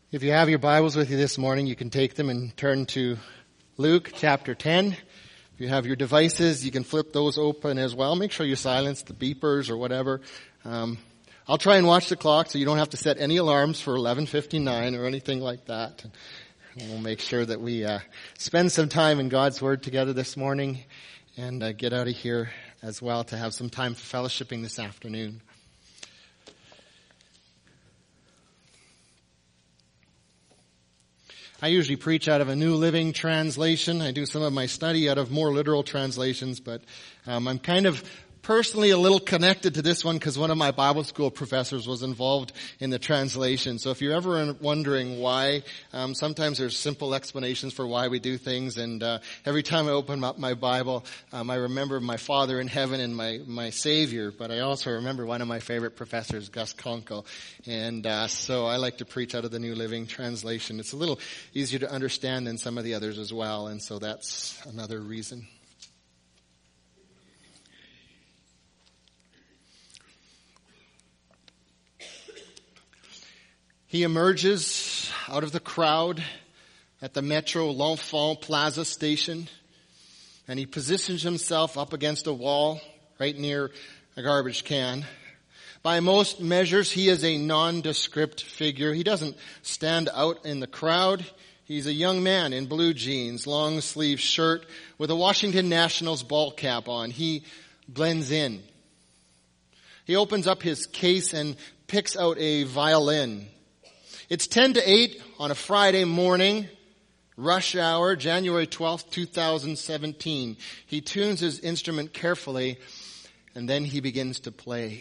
If you have your Bibles with you this morning, you can take them and turn to Luke chapter 10. If you have your devices, you can flip those open as well. Make sure you silence the beepers or whatever. I'll try and watch the clock so you don't have to set any alarms for 11:59 or anything like that. And we'll make sure that we spend some time in God's Word together this morning and get out of here as well to have some time for fellowshipping this afternoon. I usually preach out of a New Living Translation. I do some of my study out of more literal translations, but I'm kind of personally a little connected to this one because one of my Bible school professors was involved in the translation. So if you're ever wondering why, sometimes there's simple explanations for why we do things. And every time I open up my Bible, I remember my Father in heaven and my Savior. But I also remember one of my favorite professors, Gus Conkle. And so I like to preach out of the New Living Translation. It's a little easier to understand than some of the others as well. And so that's another reason. He emerges out of the crowd at the Metro L'Enfant Plaza station, and he positions himself up against a wall right near a garbage can. By most measures, he is a nondescript figure. He doesn't stand out in the crowd. He's a young man in blue jeans, long sleeve shirt with a Washington Nationals ball cap on. He blends in. He opens up his case and picks out a violin. It's 10 to 8 on a Friday morning, rush hour, January 12th, 2017. He tunes his instrument carefully, and then he begins to play.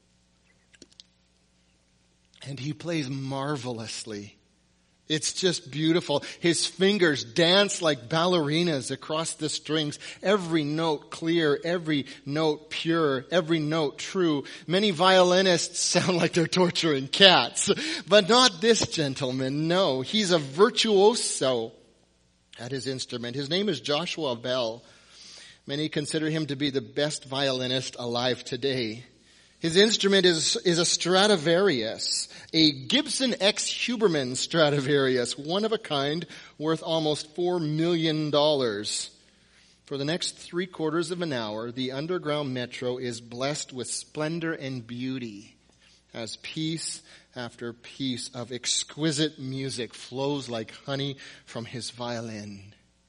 And he plays marvelously. It's just beautiful. His fingers dance like ballerinas across the strings. Every note clear, every note pure, every note true. Many violinists sound like they're torturing cats, but not this gentleman. No, he's a virtuoso at his instrument. His name is Joshua Bell. Many consider him to be the best violinist alive today. His instrument is a Stradivarius, a Gibson X Huberman Stradivarius, one of a kind, worth almost $4 million. For the next 3/4 of an hour, the underground metro is blessed with splendor and beauty as piece after piece of exquisite music flows like honey from his violin.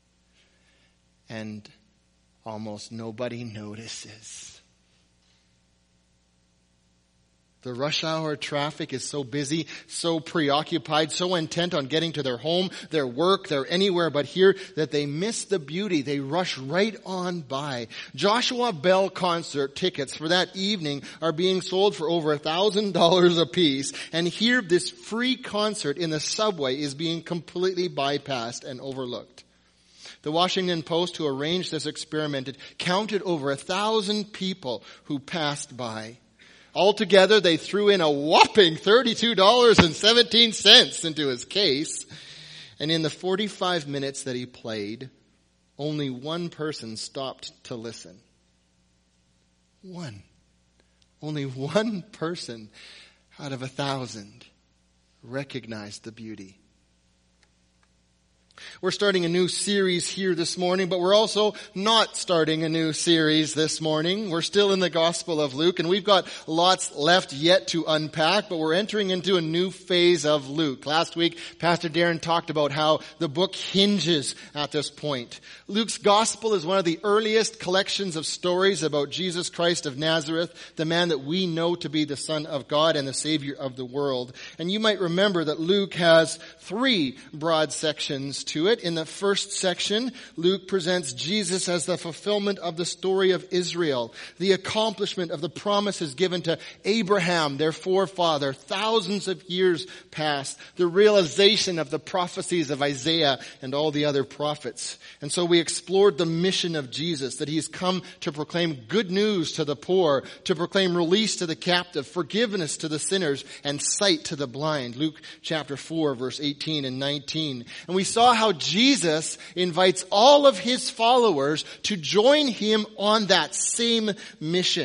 And almost nobody notices. The rush hour traffic is so busy, so preoccupied, so intent on getting to their home, their work, their anywhere but here that they miss the beauty. They rush right on by. Joshua Bell concert tickets for that evening are being sold for over $1,000 a piece. And here this free concert in the subway is being completely bypassed and overlooked. The Washington Post, who arranged this experiment, counted over 1,000 people who passed by. Altogether, they threw in a whopping $32.17 into his case. And in the 45 minutes that he played, only one person stopped to listen. One. Only one person out of 1,000 recognized the beauty. We're starting a new series here this morning, but we're also not starting a new series this morning. We're still in the Gospel of Luke, and we've got lots left yet to unpack, but we're entering into a new phase of Luke. Last week, Pastor Darren talked about how the book hinges at this point. Luke's Gospel is one of the earliest collections of stories about Jesus Christ of Nazareth, the man that we know to be the Son of God and the Savior of the world. And you might remember that Luke has 3 broad sections to it. In the first section, Luke presents Jesus as the fulfillment of the story of Israel, the accomplishment of the promises given to Abraham, their forefather, thousands of years past, the realization of the prophecies of Isaiah and all the other prophets. And so we explored the mission of Jesus, that he's come to proclaim good news to the poor, to proclaim release to the captive, forgiveness to the sinners, and sight to the blind. Luke chapter 4, verse 18 and 19. And we saw how Jesus invites all of his followers to join him on that same mission,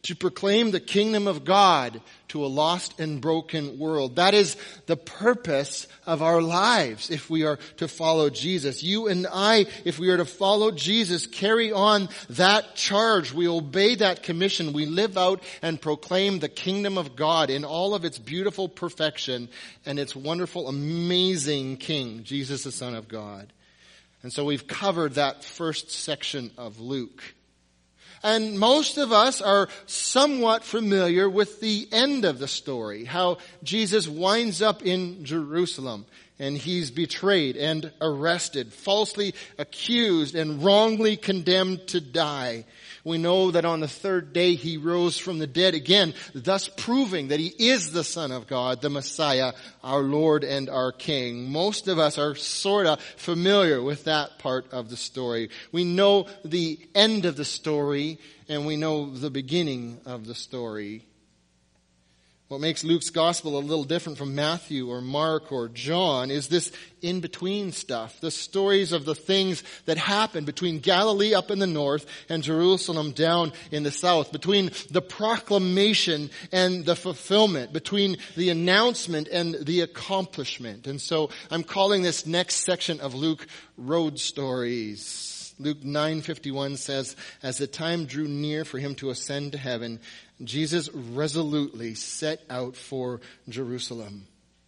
to proclaim the kingdom of God to a lost and broken world. That is the purpose of our lives if we are to follow Jesus. You and I, if we are to follow Jesus, carry on that charge. We obey that commission. We live out and proclaim the kingdom of God in all of its beautiful perfection and its wonderful, amazing King, Jesus the Son of God. And so we've covered that first section of Luke. And most of us are somewhat familiar with the end of the story, how Jesus winds up in Jerusalem and he's betrayed and arrested, falsely accused and wrongly condemned to die. We know that on the third day he rose from the dead again, thus proving that he is the Son of God, the Messiah, our Lord and our King. Most of us are sort of familiar with that part of the story. We know the end of the story and we know the beginning of the story. What makes Luke's gospel a little different from Matthew or Mark or John is this in-between stuff. The stories of the things that happened between Galilee up in the north and Jerusalem down in the south. Between the proclamation and the fulfillment. Between the announcement and the accomplishment. And so I'm calling this next section of Luke Road Stories. Luke 9:51 says, as the time drew near for him to ascend to heaven, Jesus resolutely set out for Jerusalem.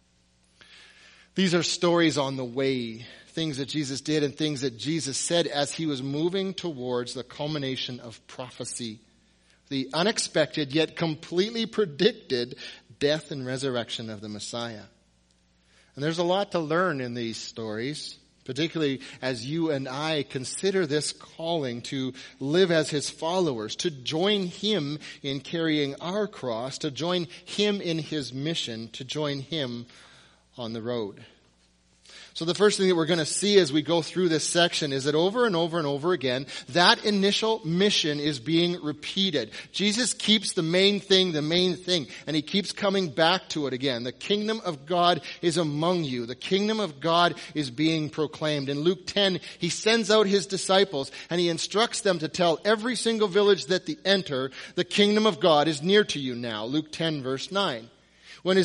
These are stories on the way, things that Jesus did and things that Jesus said as he was moving towards the culmination of prophecy. The unexpected yet completely predicted death and resurrection of the Messiah. And there's a lot to learn in these stories, particularly as you and I consider this calling to live as his followers, to join him in carrying our cross, to join him in his mission, to join him on the road. So the first thing that we're going to see as we go through this section is that over and over and over again, that initial mission is being repeated. Jesus keeps the main thing, and he keeps coming back to it again. The kingdom of God is among you. The kingdom of God is being proclaimed. In Luke 10, he sends out his disciples and he instructs them to tell every single village that they enter, the kingdom of God is near to you now. Luke 10 verse 9. When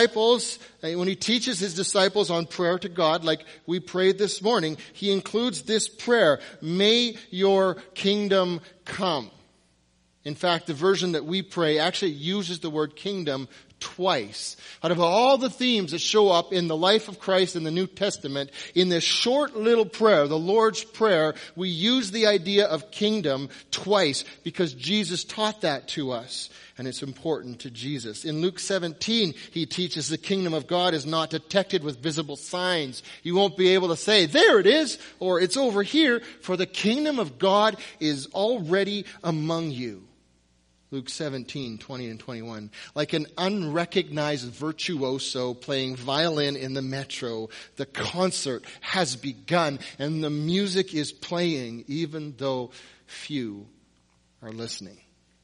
he teaches his disciples on prayer to God, like we prayed this morning, he includes this prayer, may your kingdom come. In fact, the version that we pray actually uses the word kingdom twice. Out of all the themes that show up in the life of Christ in the New Testament, in this short little prayer, the Lord's Prayer, we use the idea of kingdom twice because Jesus taught that to us. And it's important to Jesus. In Luke 17, he teaches the kingdom of God is not detected with visible signs. You won't be able to say, there it is, or it's over here, for the kingdom of God is already among you. Luke 17, 20 and 21. Like an unrecognized virtuoso playing violin in the metro, the concert has begun and the music is playing even though few are listening.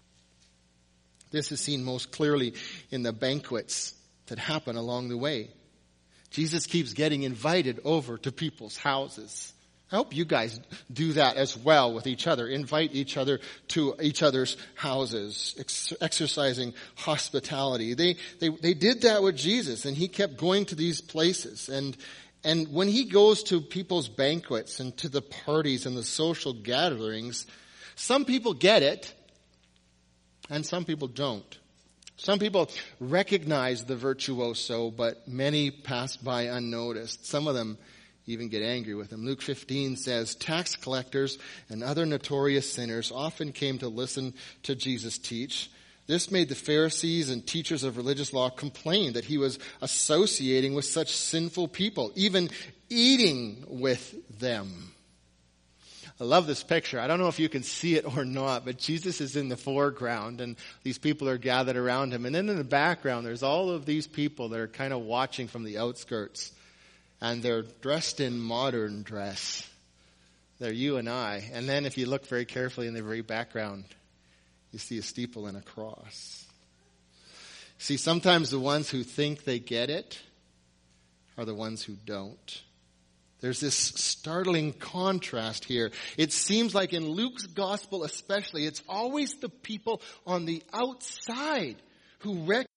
This is seen most clearly in the banquets that happen along the way. Jesus keeps getting invited over to people's houses. I hope you guys do that as well with each other. Invite each other to each other's houses, exercising hospitality. They did that with Jesus, and he kept going to these places. And when he goes to people's banquets and to the parties and the social gatherings, some people get it, and some people don't. Some people recognize the virtuoso, but many pass by unnoticed. Some of them even get angry with him. Luke 15 says, tax collectors and other notorious sinners often came to listen to Jesus teach. This made the Pharisees and teachers of religious law complain that he was associating with such sinful people, even eating with them. I love this picture. I don't know if you can see it or not, but Jesus is in the foreground and these people are gathered around him. And then in the background, there's all of these people that are kind of watching from the outskirts. And they're dressed in modern dress. They're you and I. And then if you look very carefully in the very background, you see a steeple and a cross. See, sometimes the ones who think they get it are the ones who don't. There's this startling contrast here. It seems like in Luke's gospel especially, it's always the people on the outside who recognize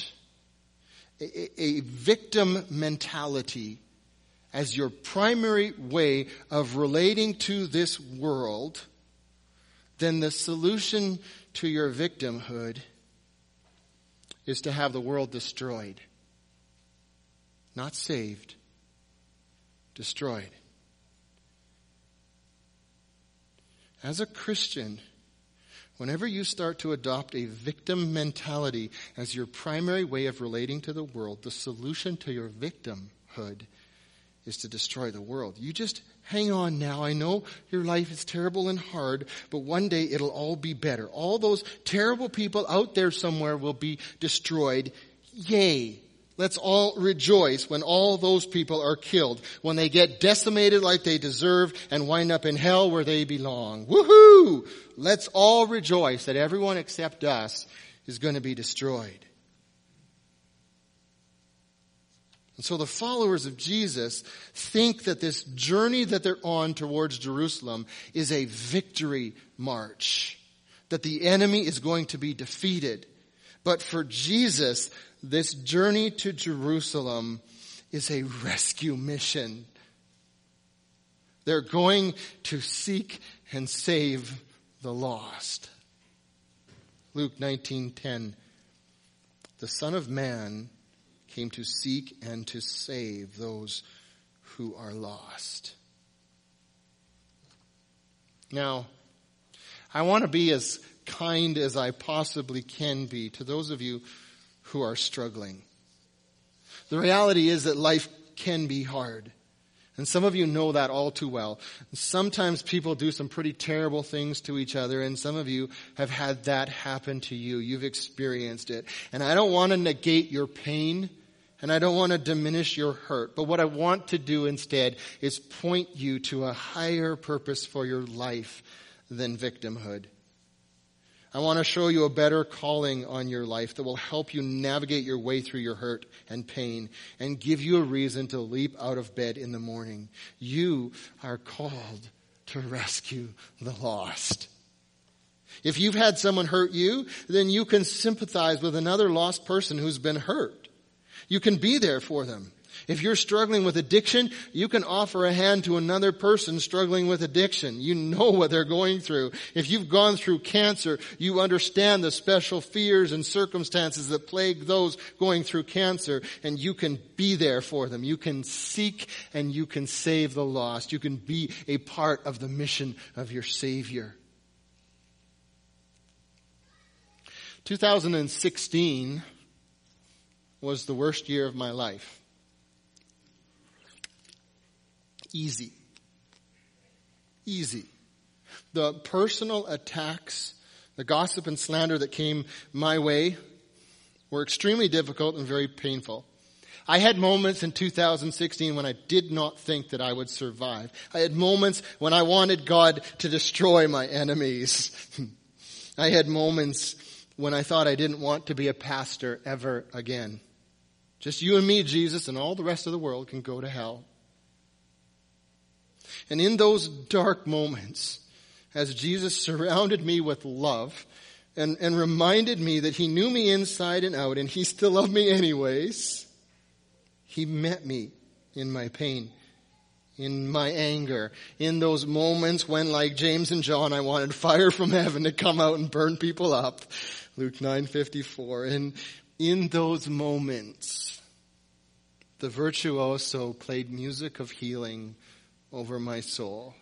a victim mentality as your primary way of relating to this world. Then the solution to your victimhood is to have the world destroyed. Not saved. Destroyed. As a Christian, whenever you start to adopt a victim mentality as your primary way of relating to the world, the solution to your victimhood is to destroy the world. You just hang on now. I know your life is terrible and hard, but one day it'll all be better. All those terrible people out there somewhere will be destroyed. Yay! Let's all rejoice when all those people are killed, when they get decimated like they deserve and wind up in hell where they belong. Woohoo! Let's all rejoice that everyone except us is going to be destroyed. And so the followers of Jesus think that this journey that they're on towards Jerusalem is a victory march, that the enemy is going to be defeated. But for Jesus, this journey to Jerusalem is a rescue mission. They're going to seek and save the lost. Luke 19:10. The Son of Man came to seek and to save those who are lost. Now, I want to be as kind as I possibly can be to those of you who are struggling. The reality is that life can be hard. And some of you know that all too well. Sometimes people do some pretty terrible things to each other, and some of you have had that happen to you. You've experienced it. And I don't want to negate your pain, and I don't want to diminish your hurt. But what I want to do instead is point you to a higher purpose for your life than victimhood. I want to show you a better calling on your life that will help you navigate your way through your hurt and pain and give you a reason to leap out of bed in the morning. You are called to rescue the lost. If you've had someone hurt you, then you can sympathize with another lost person who's been hurt. You can be there for them. If you're struggling with addiction, you can offer a hand to another person struggling with addiction. You know what they're going through. If you've gone through cancer, you understand the special fears and circumstances that plague those going through cancer, and you can be there for them. You can seek and you can save the lost. You can be a part of the mission of your Savior. 2016 was the worst year of my life. Easy. The personal attacks, the gossip and slander that came my way were extremely difficult and very painful. I had moments in 2016 when I did not think that I would survive. I had moments when I wanted God to destroy my enemies. I had moments when I thought I didn't want to be a pastor ever again. Just you and me, Jesus, and all the rest of the world can go to hell. And in those dark moments, as Jesus surrounded me with love and reminded me that he knew me inside and out and he still loved me anyways, he met me in my pain, in my anger, in those moments when, like James and John, I wanted fire from heaven to come out and burn people up. Luke 9:54. And in those moments, the virtuoso played music of healing over my soul.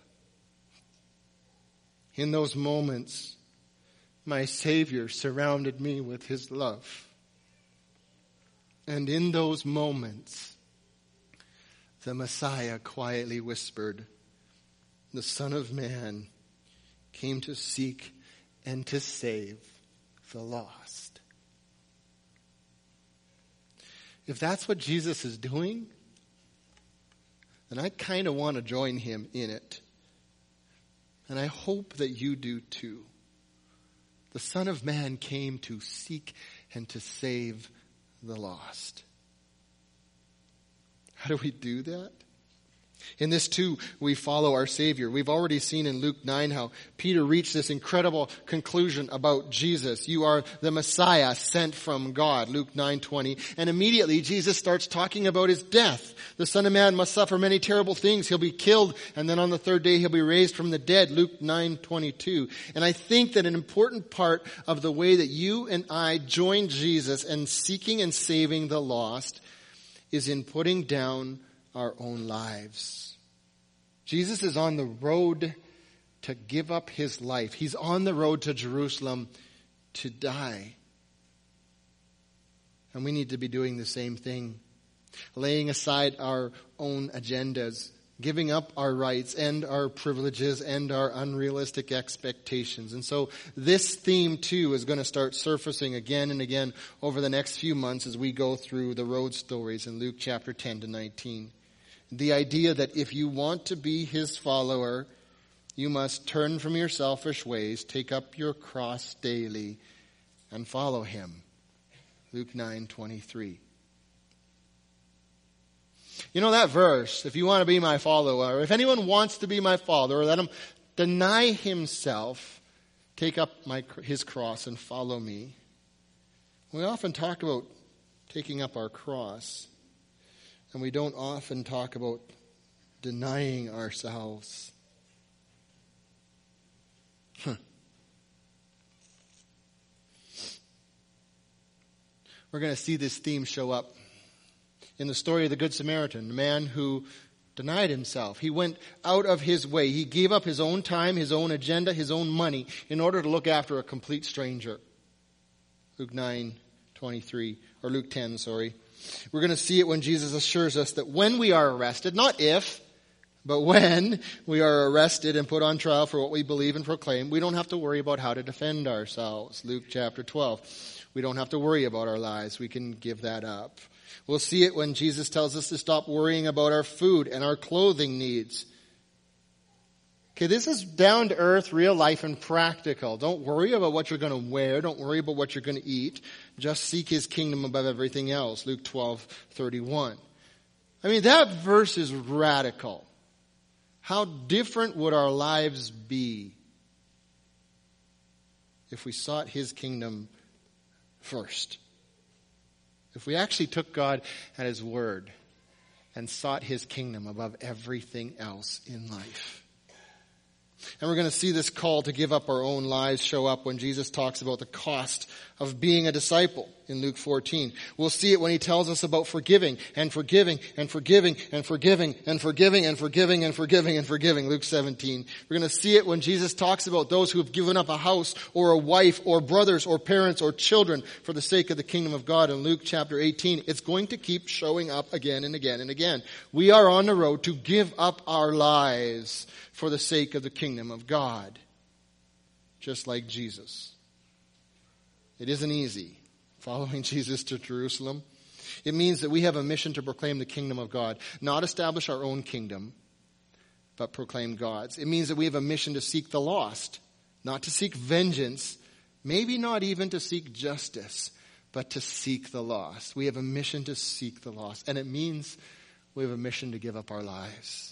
In those moments, my Savior surrounded me with his love. And in those moments, the Messiah quietly whispered, "The Son of Man came to seek and to save the lost." If that's what Jesus is doing, and I kind of want to join him in it. And I hope that you do too. The Son of Man came to seek and to save the lost. How do we do that? In this too, we follow our Savior. We've already seen in Luke 9 how Peter reached this incredible conclusion about Jesus. You are the Messiah sent from God, Luke 9:20. And immediately Jesus starts talking about his death. The Son of Man must suffer many terrible things. He'll be killed, and then on the third day he'll be raised from the dead, Luke 9:22. And I think that an important part of the way that you and I join Jesus in seeking and saving the lost is in putting down our own lives. Jesus is on the road to give up his life. He's on the road to Jerusalem to die. And we need to be doing the same thing. Laying aside our own agendas, giving up our rights and our privileges and our unrealistic expectations. And so this theme too is going to start surfacing again and again over the next few months as we go through the road stories in Luke chapter 10 to 19. The idea that if you want to be his follower, you must turn from your selfish ways, take up your cross daily, and follow him. Luke 9:23. You know that verse, if you want to be my follower, if anyone wants to be my follower, let him deny himself, take up his cross, and follow me. We often talk about taking up our cross. And we don't often talk about denying ourselves. We're going to see this theme show up in the story of the Good Samaritan, the man who denied himself. He went out of his way. He gave up his own time, his own agenda, his own money in order to look after a complete stranger. Luke 9:23, or Luke 10, sorry. We're going to see it when Jesus assures us that when we are arrested, not if, but when we are arrested and put on trial for what we believe and proclaim, we don't have to worry about how to defend ourselves. Luke chapter 12. We don't have to worry about our lives. We can give that up. We'll see it when Jesus tells us to stop worrying about our food and our clothing needs. Okay, this is down to earth, real life, and practical. Don't worry about what you're going to wear. Don't worry about what you're going to eat. Just seek his kingdom above everything else. Luke 12:31. I mean, that verse is radical. How different would our lives be if we sought his kingdom first? If we actually took God at his word and sought his kingdom above everything else in life. And we're going to see this call to give up our own lives show up when Jesus talks about the cost of being a disciple in Luke 14. We'll see it when he tells us about forgiving and forgiving and forgiving and forgiving and forgiving and forgiving and forgiving and forgiving, Luke 17. We're going to see it when Jesus talks about those who have given up a house or a wife or brothers or parents or children for the sake of the kingdom of God in Luke chapter 18. It's going to keep showing up again and again and again. We are on the road to give up our lives for the sake of the kingdom of God, just like Jesus. It isn't easy following Jesus to Jerusalem. It means that we have a mission to proclaim the kingdom of God, not establish our own kingdom, but proclaim God's. It means that we have a mission to seek the lost, not to seek vengeance, maybe not even to seek justice, but to seek the lost. We have a mission to seek the lost, and it means we have a mission to give up our lives.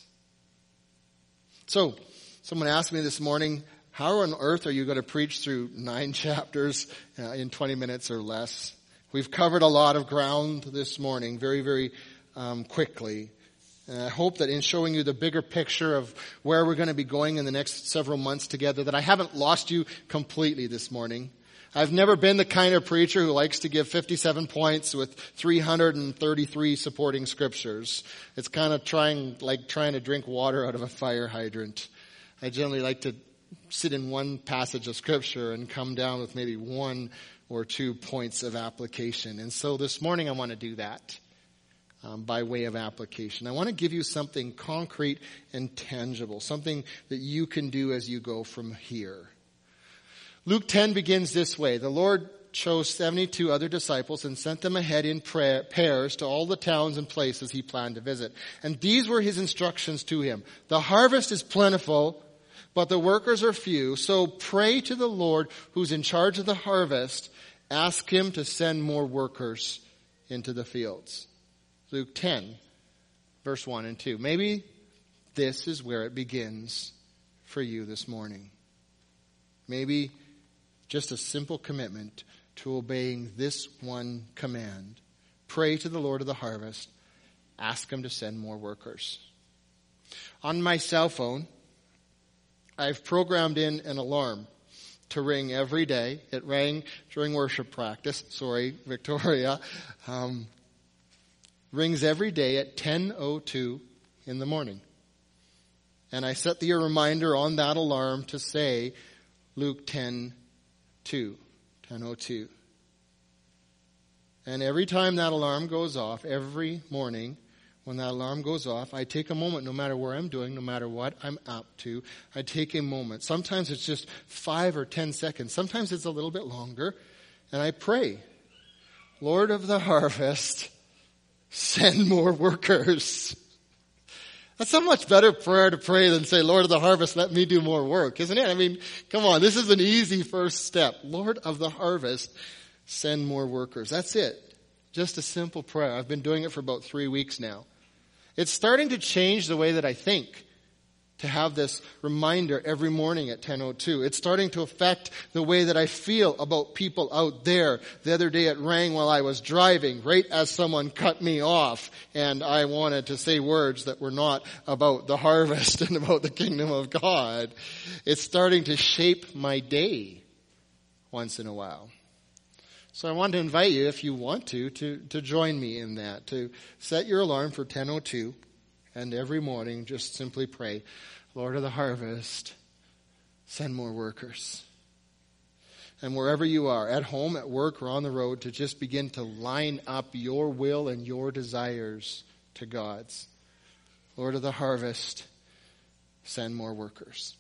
So, someone asked me this morning, how on earth are you going to preach through 9 chapters in 20 minutes or less? We've covered a lot of ground this morning very, very quickly. And I hope that in showing you the bigger picture of where we're going to be going in the next several months together, that I haven't lost you completely this morning. I've never been the kind of preacher who likes to give 57 points with 333 supporting scriptures. It's kind of trying to drink water out of a fire hydrant. I generally like to sit in one passage of scripture and come down with maybe 1 or 2 points of application. And so this morning I want to do that by way of application. I want to give you something concrete and tangible, something that you can do as you go from here. Luke 10 begins this way. The Lord chose 72 other disciples and sent them ahead in pairs to all the towns and places he planned to visit. And these were his instructions to him. The harvest is plentiful, but the workers are few. So pray to the Lord who's in charge of the harvest. Ask him to send more workers into the fields. Luke 10, verse 1 and 2. Maybe this is where it begins for you this morning. Maybe just a simple commitment to obeying this one command. Pray to the Lord of the harvest. Ask him to send more workers. On my cell phone, I've programmed in an alarm to ring every day. It rang during worship practice. Sorry, Victoria. Rings every day at 10:02 in the morning. And I set the reminder on that alarm to say Luke 10:2, 10:02. And every time that alarm goes off, every morning when that alarm goes off, I take a moment, no matter where I'm doing, no matter what I'm up to, I take a moment. Sometimes it's just 5 or 10 seconds. Sometimes it's a little bit longer. And I pray, Lord of the harvest, send more workers. That's a much better prayer to pray than say, Lord of the harvest, let me do more work, isn't it? I mean, come on, this is an easy first step. Lord of the harvest, send more workers. That's it. Just a simple prayer. I've been doing it for about 3 weeks now. It's starting to change the way that I think, to have this reminder every morning at 10:02. It's starting to affect the way that I feel about people out there. The other day it rang while I was driving, right as someone cut me off, and I wanted to say words that were not about the harvest and about the kingdom of God. It's starting to shape my day once in a while. So I want to invite you, if you want to join me in that, to set your alarm for 10:02, and every morning just simply pray, Lord of the harvest, send more workers. And wherever you are, at home, at work, or on the road, to just begin to line up your will and your desires to God's. Lord of the harvest, send more workers.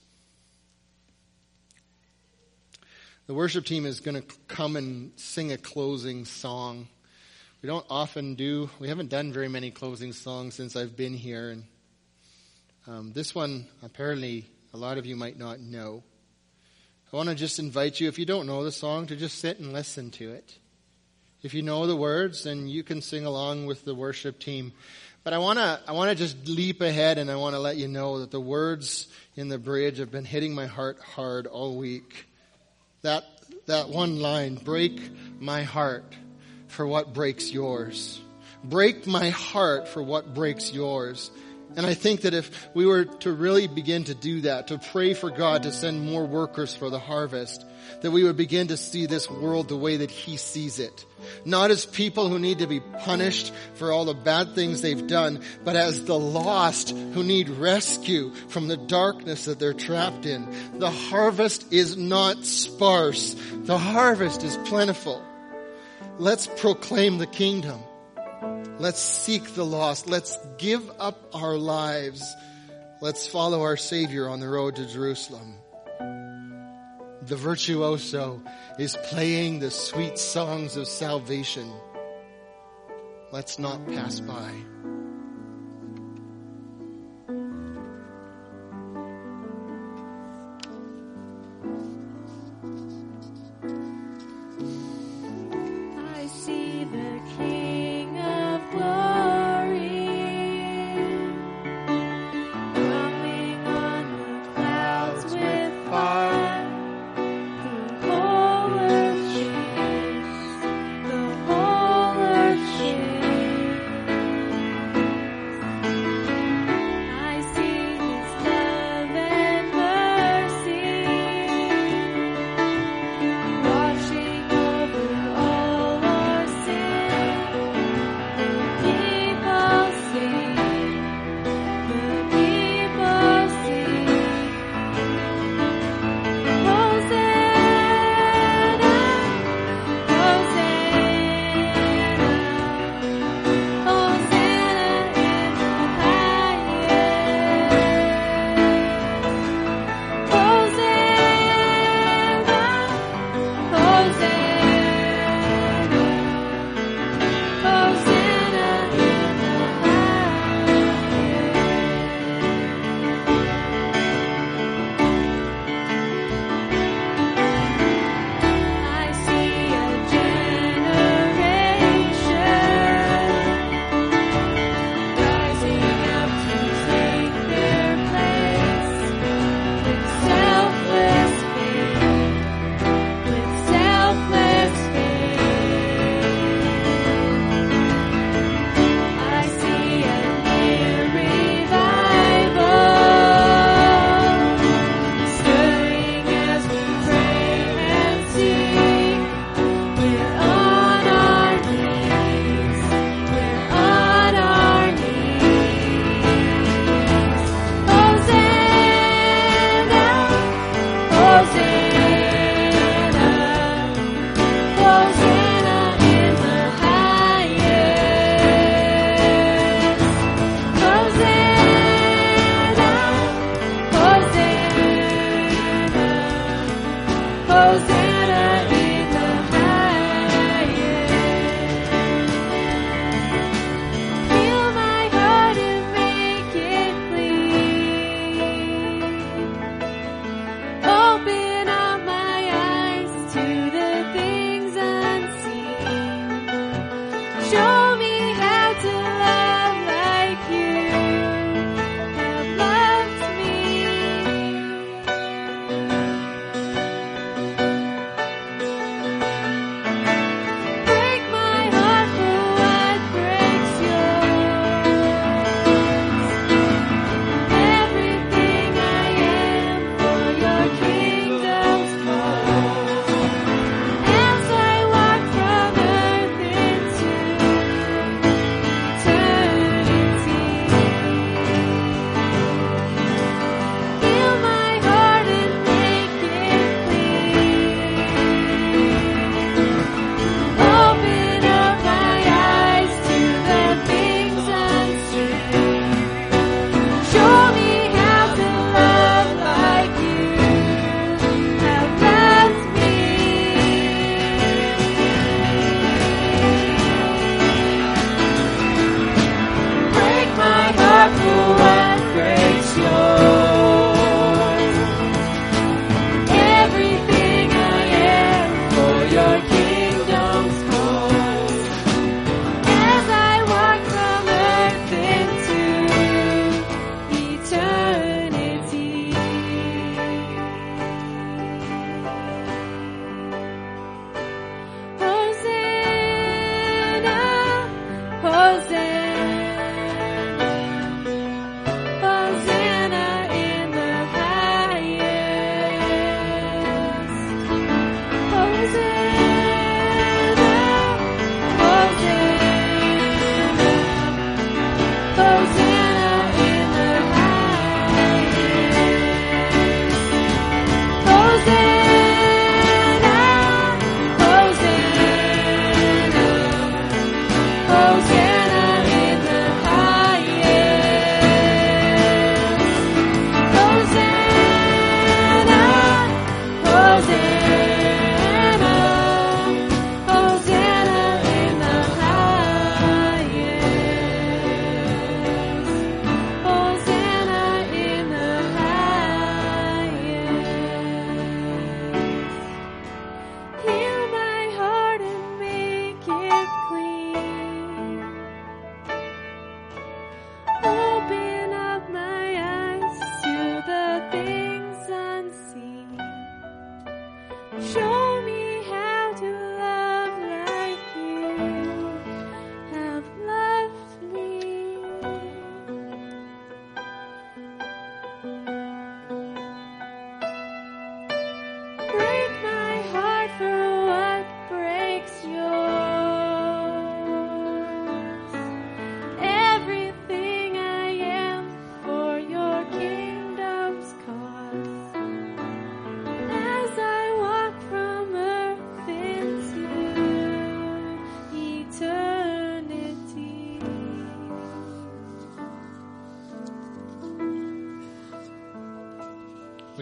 The worship team is going to come and sing a closing song. We haven't done very many closing songs since I've been here. And this one, apparently, a lot of you might not know. I want to just invite you, if you don't know the song, to just sit and listen to it. If you know the words, then you can sing along with the worship team. But I want to just leap ahead, and I want to let you know that the words in the bridge have been hitting my heart hard all week. That one line, break my heart for what breaks yours. Break my heart for what breaks yours. And I think that if we were to really begin to do that, to pray for God to send more workers for the harvest, that we would begin to see this world the way that He sees it. Not as people who need to be punished for all the bad things they've done, but as the lost who need rescue from the darkness that they're trapped in. The harvest is not sparse. The harvest is plentiful. Let's proclaim the kingdom. Let's seek the lost. Let's give up our lives. Let's follow our Savior on the road to Jerusalem. The virtuoso is playing the sweet songs of salvation. Let's not pass by. I see the King of Glory coming on the clouds with fire. Watching over all our sins.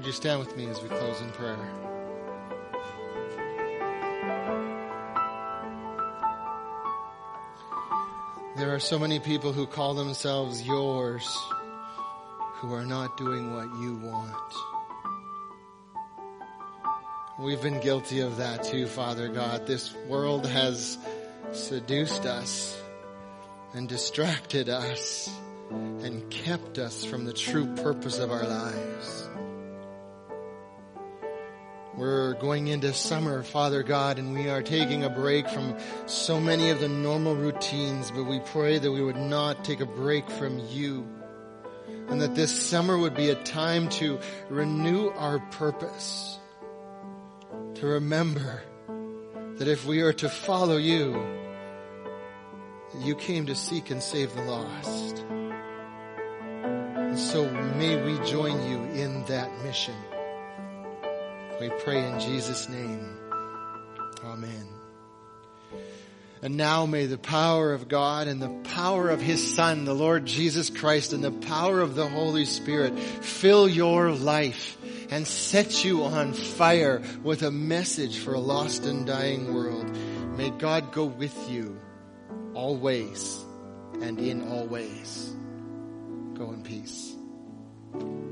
you stand with me as we close in prayer? There are so many people who call themselves yours who are not doing what you want. We've been guilty of that too, Father God. This world has seduced us and distracted us and kept us from the true purpose of our lives. We're going into summer, Father God, and we are taking a break from so many of the normal routines, but we pray that we would not take a break from you, and that this summer would be a time to renew our purpose, to remember that if we are to follow you, you came to seek and save the lost. And so may we join you in that mission. We pray in Jesus' name. Amen. And now may the power of God and the power of His Son, the Lord Jesus Christ, and the power of the Holy Spirit fill your life and set you on fire with a message for a lost and dying world. May God go with you always and in all ways. Go in peace.